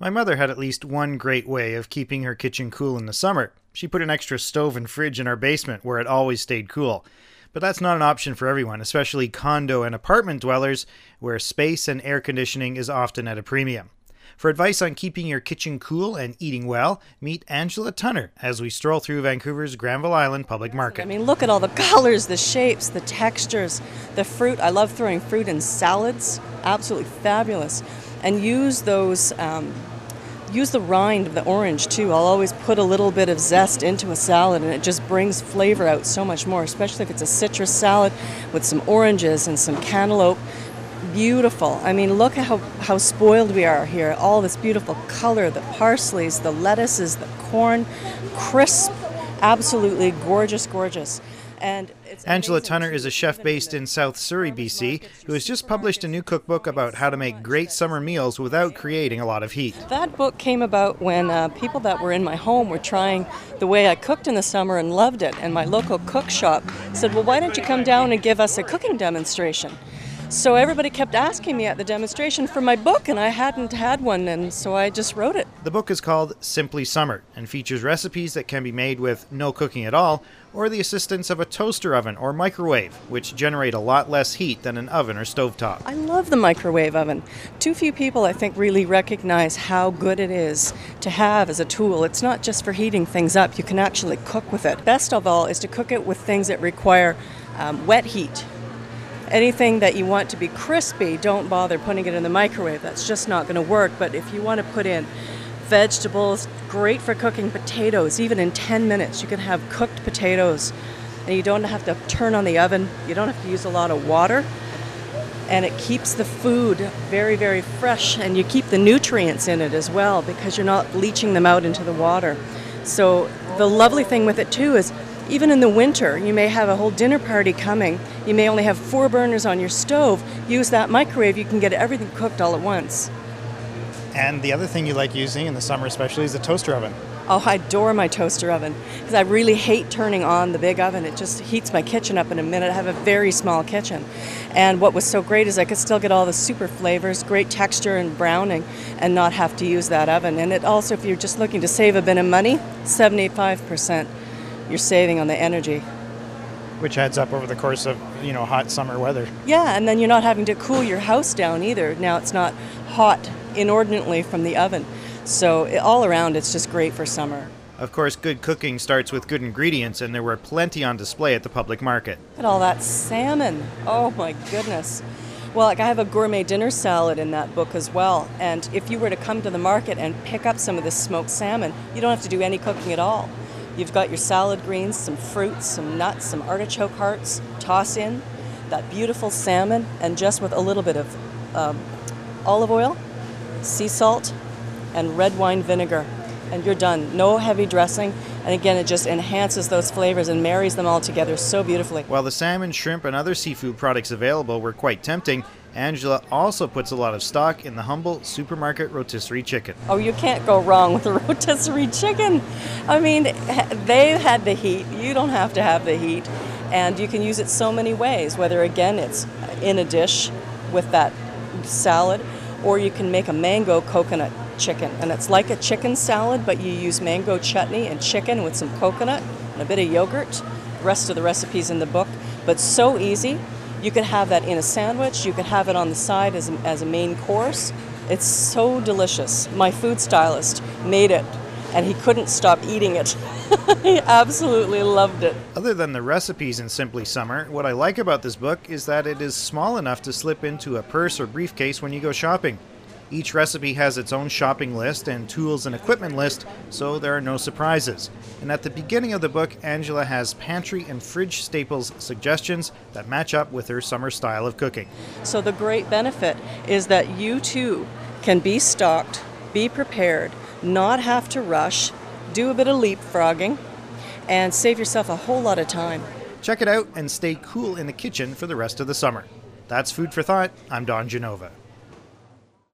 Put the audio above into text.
My mother had at least one great way of keeping her kitchen cool in the summer. She put an extra stove and fridge in our basement where it always stayed cool. But that's not an option for everyone, especially condo and apartment dwellers, where space and air conditioning is often at a premium. For advice on keeping your kitchen cool and eating well, meet Angela Tunner as we stroll through Vancouver's Granville Island Public Market. I mean, look at all the colors, the shapes, the textures, the fruit. I love throwing fruit in salads. Absolutely fabulous. And use those, use the rind of the orange too. I'll always put a little bit of zest into a salad and it just brings flavor out so much more, especially if it's a citrus salad with some oranges and some cantaloupe. Beautiful. I mean, look at how spoiled we are here. All this beautiful color, the parsleys, the lettuces, the corn, crisp, absolutely gorgeous, gorgeous. And it's Angela Tunner is a chef based in South Surrey, BC, who has just published a new cookbook about how to make great summer meals without creating a lot of heat. That book came about when people that were in my home were trying the way I cooked in the summer and loved it. And my local cook shop said, well, why don't you come down and give us a cooking demonstration? So everybody kept asking me at the demonstration for my book, and I hadn't had one, and so I just wrote it. The book is called Simply Summer and features recipes that can be made with no cooking at all or the assistance of a toaster oven or microwave, which generate a lot less heat than an oven or stovetop. I love the microwave oven. Too few people, I think, really recognize how good it is to have as a tool. It's not just for heating things up. You can actually cook with it. Best of all is to cook it with things that require wet heat. Anything that you want to be crispy, don't bother putting it in the microwave. That's just not going to work. But if you want to put in vegetables, great for cooking potatoes. Even in 10 minutes, you can have cooked potatoes. And you don't have to turn on the oven. You don't have to use a lot of water. And it keeps the food very, very fresh. And you keep the nutrients in it as well because you're not leaching them out into the water. So the lovely thing with it, too, is even in the winter, you may have a whole dinner party coming. You may only have 4 burners on your stove. Use that microwave, you can get everything cooked all at once. And the other thing you like using in the summer especially is the toaster oven. Oh, I adore my toaster oven because I really hate turning on the big oven. It just heats my kitchen up in a minute. I have a very small kitchen. And what was so great is I could still get all the super flavors, great texture and browning, and not have to use that oven. And it also, if you're just looking to save a bit of money, 75%. You're saving on the energy. Which adds up over the course of, hot summer weather. Yeah, and then you're not having to cool your house down either. Now it's not hot inordinately from the oven. So all around, it's just great for summer. Of course, good cooking starts with good ingredients, and there were plenty on display at the public market. Look at all that salmon. Oh my goodness. Well, I have a gourmet dinner salad in that book as well. And if you were to come to the market and pick up some of this smoked salmon, you don't have to do any cooking at all. You've got your salad greens, some fruits, some nuts, some artichoke hearts. Toss in that beautiful salmon, and just with a little bit of olive oil, sea salt, and red wine vinegar. And you're done. No heavy dressing. And again, it just enhances those flavors and marries them all together so beautifully. While the salmon, shrimp, and other seafood products available were quite tempting, Angela also puts a lot of stock in the humble supermarket rotisserie chicken. Oh, you can't go wrong with the rotisserie chicken. I mean, they've had the heat. You don't have to have the heat. And you can use it so many ways, whether, again, it's in a dish with that salad, or you can make a mango coconut chicken. And it's like a chicken salad, but you use mango chutney and chicken with some coconut and a bit of yogurt. The rest of the recipe's in the book. But so easy. You could have that in a sandwich. You could have it on the side as a main course. It's so delicious. My food stylist made it, and he couldn't stop eating it. He absolutely loved it. Other than the recipes in Simply Summer, what I like about this book is that it is small enough to slip into a purse or briefcase when you go shopping. Each recipe has its own shopping list and tools and equipment list, so there are no surprises. And at the beginning of the book, Angela has pantry and fridge staples suggestions that match up with her summer style of cooking. So the great benefit is that you too can be stocked, be prepared, not have to rush, do a bit of leapfrogging, and save yourself a whole lot of time. Check it out and stay cool in the kitchen for the rest of the summer. That's Food for Thought. I'm Don Genova.